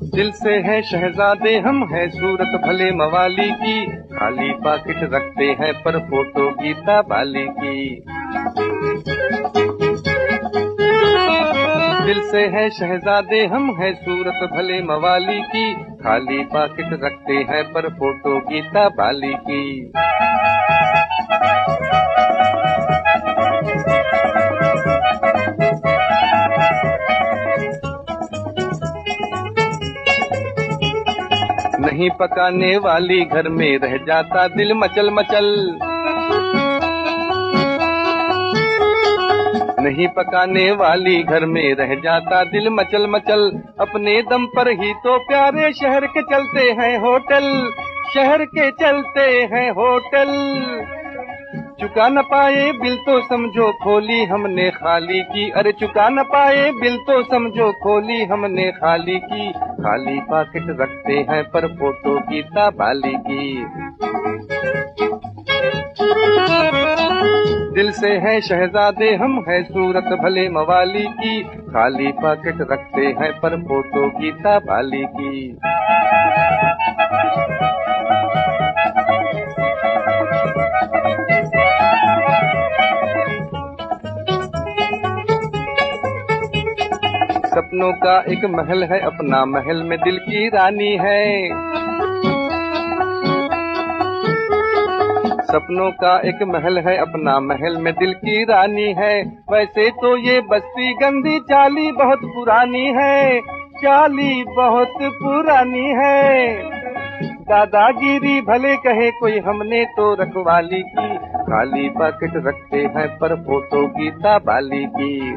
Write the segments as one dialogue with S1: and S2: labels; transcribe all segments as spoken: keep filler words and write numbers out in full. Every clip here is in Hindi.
S1: दिल से है शहजादे हम, है सूरत भले मवाली की, खाली पाकिट रखते हैं पर फोटो गीता बाली की। दिल से है शहजादे हम, है सूरत भले मवाली की, खाली पाकिट रखते हैं पर फोटो गीता बाली की। नहीं पकाने वाली घर में रह जाता दिल मचल मचल, नहीं पकाने वाली घर में रह जाता दिल मचल मचल, अपने दम पर ही तो प्यारे शहर के चलते हैं होटल, शहर के चलते हैं होटल। चुका न पाए बिल तो समझो खोली हमने खाली की, अरे चुका न पाए बिल तो समझो खोली हमने खाली की, खाली पाकिट रखते हैं पर फोटो गीता बाली की। दिल से है शहजादे हम, है सूरत भले मवाली की, खाली पाकिट रखते हैं पर फोटो गीता बाली की। सपनों का एक महल है अपना, महल में दिल की रानी है। सपनों का एक महल है अपना, महल में दिल की रानी है। वैसे तो ये बस्ती गंदी चाली बहुत पुरानी है, चाली बहुत पुरानी है। दादागिरी भले कहे कोई हमने तो रखवाली की, खाली पाकिट रखते हैं पर फोटो गीता बाली की।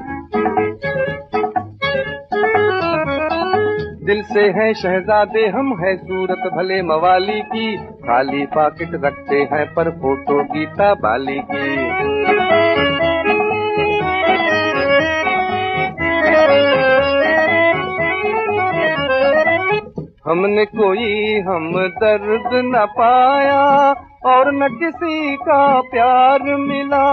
S1: दिल से है शहजादे हम, है सूरत भले मवाली की, खाली पाकिट रखते हैं पर फोटो गीता बाली की। हमने कोई हम दर्द न पाया और न किसी का प्यार मिला,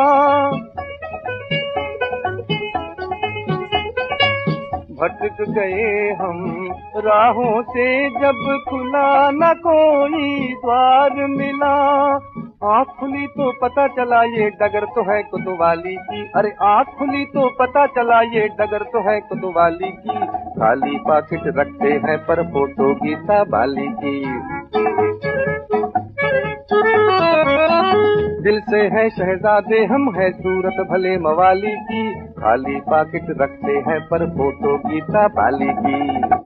S1: भटक गए हम राहों से जब खुला न कोई द्वार मिला। आँख खुली तो पता चला ये डगर तो है कोतवाली की, अरे आँख खुली तो पता चला ये डगर तो है कोतवाली की, खाली पाकिट रखते हैं पर फोटो गीता बाली की। दिल से है शहजादे हम, है सूरत भले मवाली की, खाली पाकिट रखते हैं पर फोटो गीता बाली की।